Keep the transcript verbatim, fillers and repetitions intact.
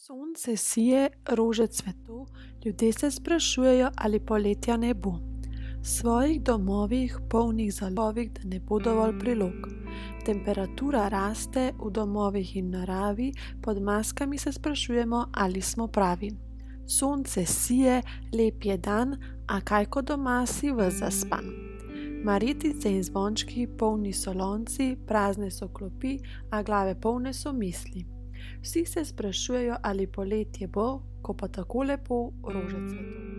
Sonce sije, rože cveto, ljudje se sprašujejo, ali poletja ne bo. V svojih domovih, polnih zalog, da ne bo dovolj prilog. Temperatura raste v domovih in naravi, pod maskami se sprašujemo, ali smo pravi. Sonce sije, lep je dan, a kaj ko doma si ves zaspan. Marjetice in zvončki, polni so lonci, prazne so klopi, a glave polne so misli. Vsi se sprašujejo, ali poletje bo, ko pa tako lepo rože cveto.